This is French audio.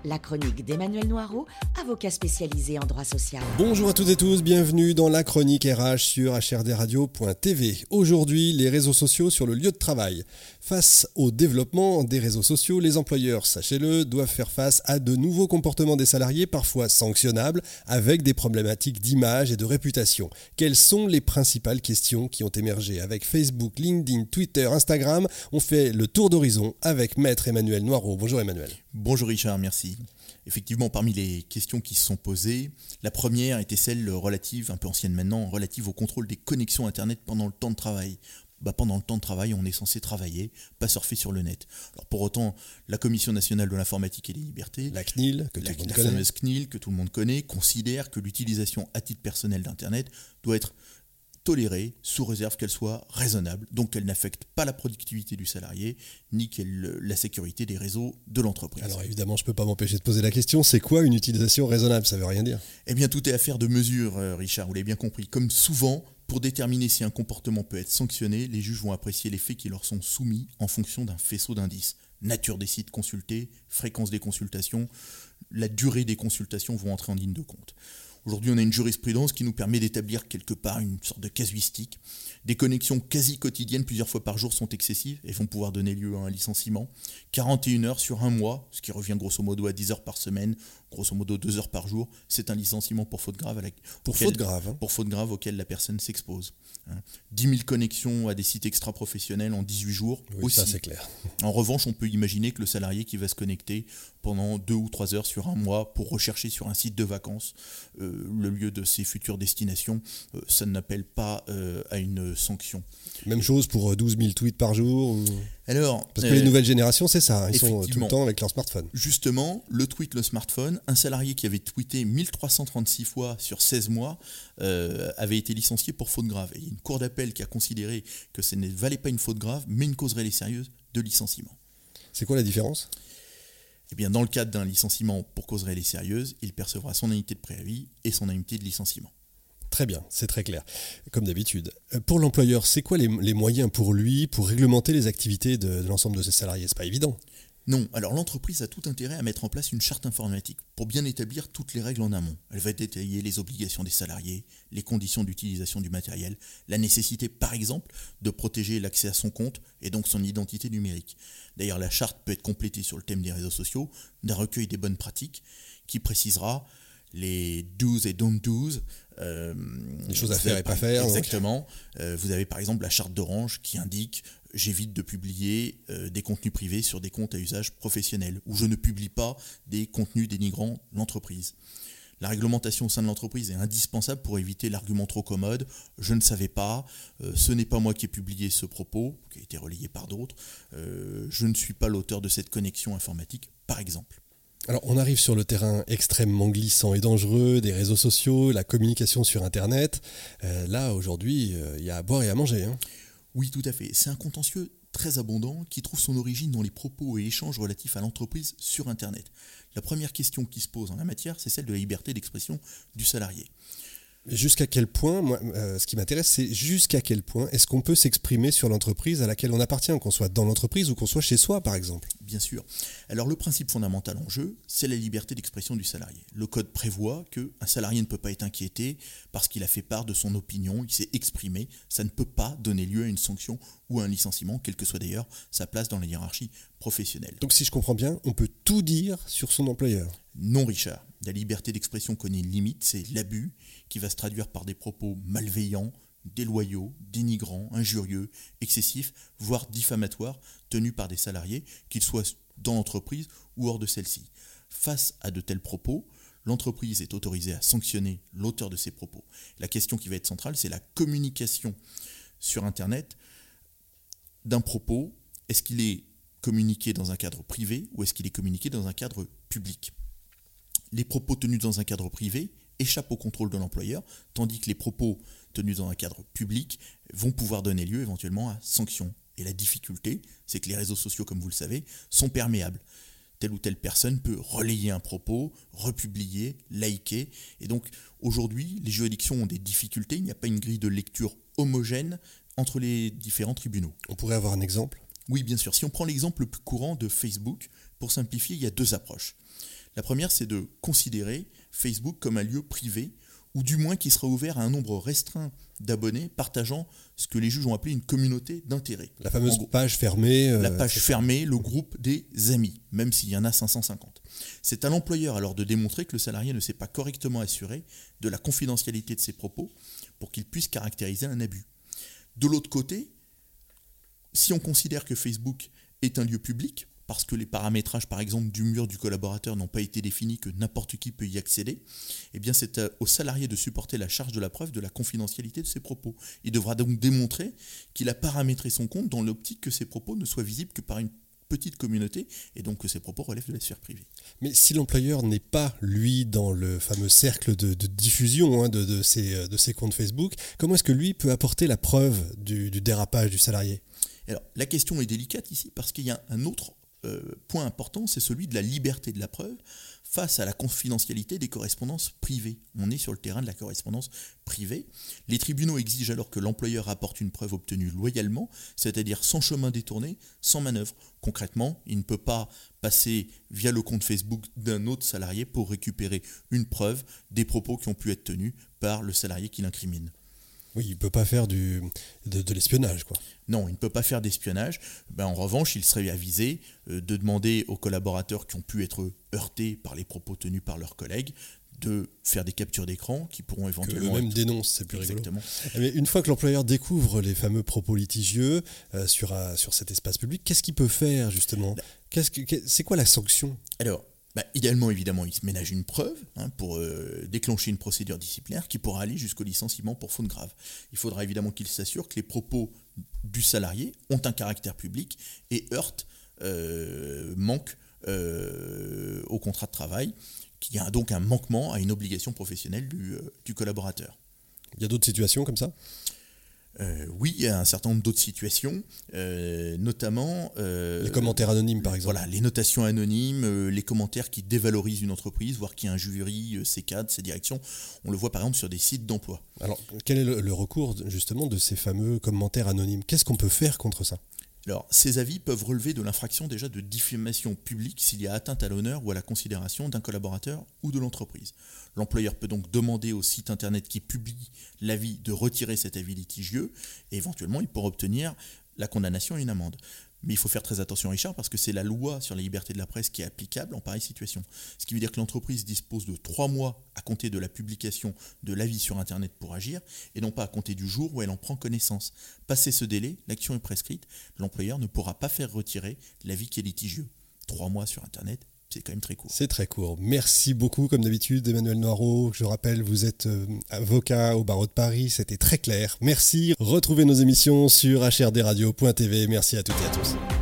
La chronique d'Emmanuel Noireau, avocat spécialisé en droit social. Bonjour à toutes et tous, bienvenue dans la chronique RH sur hrdradio.tv. Aujourd'hui, les réseaux sociaux sur le lieu de travail. Face au développement des réseaux sociaux, les employeurs, sachez-le, doivent faire face à de nouveaux comportements des salariés, parfois sanctionnables, avec des problématiques d'image et de réputation. Quelles sont les principales questions qui ont émergé? Avec Facebook, LinkedIn, Twitter, Instagram, on fait le tour d'horizon avec Maître Emmanuel Noireau. Bonjour Emmanuel. Bonjour Richard, merci. Effectivement, parmi les questions qui se sont posées, la première était celle relative, un peu ancienne maintenant, relative au contrôle des connexions Internet pendant le temps de travail. Pendant le temps de travail, on est censé travailler, pas surfer sur le net. Alors pour autant, la Commission nationale de l'informatique et des libertés, la CNIL, la fameuse CNIL que tout le monde connaît, considère que l'utilisation à titre personnel d'Internet doit être tolérée sous réserve qu'elle soit raisonnable, donc qu'elle n'affecte pas la productivité du salarié, ni la sécurité des réseaux de l'entreprise. Alors évidemment, je ne peux pas m'empêcher de poser la question, c'est quoi une utilisation raisonnable? Ça ne veut rien dire. Eh bien, tout est affaire de mesure, Richard, vous l'avez bien compris. Comme souvent, pour déterminer si un comportement peut être sanctionné, les juges vont apprécier les faits qui leur sont soumis en fonction d'un faisceau d'indices. Nature des sites consultés, fréquence des consultations, la durée des consultations vont entrer en ligne de compte. Aujourd'hui, on a une jurisprudence qui nous permet d'établir quelque part une sorte de casuistique. Des connexions quasi quotidiennes plusieurs fois par jour sont excessives et vont pouvoir donner lieu à un licenciement. 41 heures sur un mois, ce qui revient grosso modo à 10 heures par semaine, grosso modo 2 heures par jour, c'est un licenciement pour faute grave. Pour faute grave auquel la personne s'expose. 10 000 connexions à des sites extra-professionnels en 18 jours oui, aussi. Ça c'est clair. En revanche, on peut imaginer que le salarié qui va se connecter pendant 2 ou 3 heures sur un mois pour rechercher sur un site de vacances le lieu de ses futures destinations, ça n'appelle pas à une sanction. Même chose pour 12 000 tweets par jour Alors, parce que les nouvelles générations, c'est ça, ils sont tout le temps avec leur smartphone. Justement, le smartphone, un salarié qui avait tweeté 1336 fois sur 16 mois avait été licencié pour faute grave. Et il y a une cour d'appel qui a considéré que ce ne valait pas une faute grave, mais une cause réelle et sérieuse de licenciement. C'est quoi la différence ? Eh bien, dans le cadre d'un licenciement pour cause réelle et sérieuse, il percevra son indemnité de préavis et son indemnité de licenciement. Très bien, c'est très clair, comme d'habitude. Pour l'employeur, c'est quoi les moyens pour lui, pour réglementer les activités de l'ensemble de ses salariés ? C'est pas évident. Non, alors l'entreprise a tout intérêt à mettre en place une charte informatique pour bien établir toutes les règles en amont. Elle va détailler les obligations des salariés, les conditions d'utilisation du matériel, la nécessité par exemple de protéger l'accès à son compte et donc son identité numérique. D'ailleurs, la charte peut être complétée sur le thème des réseaux sociaux d'un recueil des bonnes pratiques qui précisera les do's et don't do's. Les choses à faire et pas faire. Exactement. Vous avez par exemple la charte d'Orange qui indique « J'évite de publier des contenus privés sur des comptes à usage professionnel » ou « Je ne publie pas des contenus dénigrant l'entreprise ». La réglementation au sein de l'entreprise est indispensable pour éviter l'argument trop commode « Je ne savais pas, ce n'est pas moi qui ai publié ce propos », qui a été relayé par d'autres, « Je ne suis pas l'auteur de cette connexion informatique », par exemple. Alors, on arrive sur le terrain extrêmement glissant et dangereux des réseaux sociaux, la communication sur Internet. Là, aujourd'hui, il y a à boire et à manger. Oui, tout à fait. C'est un contentieux très abondant qui trouve son origine dans les propos et échanges relatifs à l'entreprise sur Internet. La première question qui se pose en la matière, c'est celle de la liberté d'expression du salarié. Jusqu'à quel point, moi, ce qui m'intéresse, c'est jusqu'à quel point est-ce qu'on peut s'exprimer sur l'entreprise à laquelle on appartient, qu'on soit dans l'entreprise ou qu'on soit chez soi, par exemple ? Bien sûr. Alors le principe fondamental en jeu, c'est la liberté d'expression du salarié. Le code prévoit qu'un salarié ne peut pas être inquiété parce qu'il a fait part de son opinion, il s'est exprimé. Ça ne peut pas donner lieu à une sanction ou à un licenciement, quelle que soit d'ailleurs sa place dans la hiérarchie professionnelle. Donc si je comprends bien, on peut tout dire sur son employeur ? Non, Richard. La liberté d'expression connaît une limite, c'est l'abus qui va se traduire par des propos malveillants, déloyaux, dénigrants, injurieux, excessifs, voire diffamatoires, tenus par des salariés, qu'ils soient dans l'entreprise ou hors de celle-ci. Face à de tels propos, l'entreprise est autorisée à sanctionner l'auteur de ces propos. La question qui va être centrale, c'est la communication sur Internet d'un propos. Est-ce qu'il est communiqué dans un cadre privé ou est-ce qu'il est communiqué dans un cadre public ? Les propos tenus dans un cadre privé échappent au contrôle de l'employeur, tandis que les propos tenus dans un cadre public vont pouvoir donner lieu éventuellement à sanction. Et la difficulté, c'est que les réseaux sociaux, comme vous le savez, sont perméables. Telle ou telle personne peut relayer un propos, republier, liker. Et donc aujourd'hui, les juridictions ont des difficultés. Il n'y a pas une grille de lecture homogène entre les différents tribunaux. On pourrait avoir un exemple ? Oui, bien sûr. Si on prend l'exemple le plus courant de Facebook, pour simplifier, il y a deux approches. La première, c'est de considérer Facebook comme un lieu privé, ou du moins qui sera ouvert à un nombre restreint d'abonnés partageant ce que les juges ont appelé une communauté d'intérêt. La fameuse page fermée. La page fermée, le groupe des amis, même s'il y en a 550. C'est à l'employeur alors de démontrer que le salarié ne s'est pas correctement assuré de la confidentialité de ses propos pour qu'il puisse caractériser un abus. De l'autre côté, si on considère que Facebook est un lieu public, parce que les paramétrages, par exemple, du mur du collaborateur n'ont pas été définis, que n'importe qui peut y accéder, eh bien c'est au salarié de supporter la charge de la preuve de la confidentialité de ses propos. Il devra donc démontrer qu'il a paramétré son compte dans l'optique que ses propos ne soient visibles que par une petite communauté, et donc que ses propos relèvent de la sphère privée. Mais si l'employeur n'est pas, lui, dans le fameux cercle de diffusion de ses comptes Facebook, comment est-ce que lui peut apporter la preuve du dérapage du salarié ? Alors, la question est délicate ici, parce qu'il y a un autre point important, c'est celui de la liberté de la preuve face à la confidentialité des correspondances privées. On est sur le terrain de la correspondance privée. Les tribunaux exigent alors que l'employeur apporte une preuve obtenue loyalement, c'est-à-dire sans chemin détourné, sans manœuvre. Concrètement, il ne peut pas passer via le compte Facebook d'un autre salarié pour récupérer une preuve des propos qui ont pu être tenus par le salarié qui l'incrimine. Oui, il ne peut pas faire de l'espionnage, quoi. Non, il ne peut pas faire d'espionnage. En revanche, il serait avisé de demander aux collaborateurs qui ont pu être heurtés par les propos tenus par leurs collègues de faire des captures d'écran qui pourront éventuellement... Que eux-mêmes dénoncent, c'est plus Exactement. rigolo. Mais une fois que l'employeur découvre les fameux propos litigieux sur cet espace public, qu'est-ce qu'il peut faire, justement ? C'est quoi la sanction ? Alors, idéalement, évidemment, il se ménage une preuve pour déclencher une procédure disciplinaire qui pourra aller jusqu'au licenciement pour faute grave. Il faudra évidemment qu'il s'assure que les propos du salarié ont un caractère public et heurtent, manquent au contrat de travail, qu'il y a donc un manquement à une obligation professionnelle du collaborateur. Il y a d'autres situations comme ça ? Oui, il y a un certain nombre d'autres situations, notamment... les commentaires anonymes, par exemple. Voilà, les notations anonymes, les commentaires qui dévalorisent une entreprise, voire qui injurient ses cadres, ses directions. On le voit par exemple sur des sites d'emploi. Alors, quel est le recours, justement, de ces fameux commentaires anonymes ? Qu'est-ce qu'on peut faire contre ça ? Alors, ces avis peuvent relever de l'infraction déjà de diffamation publique s'il y a atteinte à l'honneur ou à la considération d'un collaborateur ou de l'entreprise. L'employeur peut donc demander au site internet qui publie l'avis de retirer cet avis litigieux et éventuellement il pourra obtenir la condamnation et une amende. Mais il faut faire très attention, Richard, parce que c'est la loi sur la liberté de la presse qui est applicable en pareille situation. Ce qui veut dire que l'entreprise dispose de 3 mois à compter de la publication de l'avis sur Internet pour agir, et non pas à compter du jour où elle en prend connaissance. Passé ce délai, l'action est prescrite, l'employeur ne pourra pas faire retirer l'avis qui est litigieux. 3 mois sur Internet, c'est quand même très court. C'est très court. Merci beaucoup, comme d'habitude, Emmanuel Noireau. Je rappelle, vous êtes avocat au barreau de Paris. C'était très clair. Merci. Retrouvez nos émissions sur hrdradio.tv. Merci à toutes et à tous.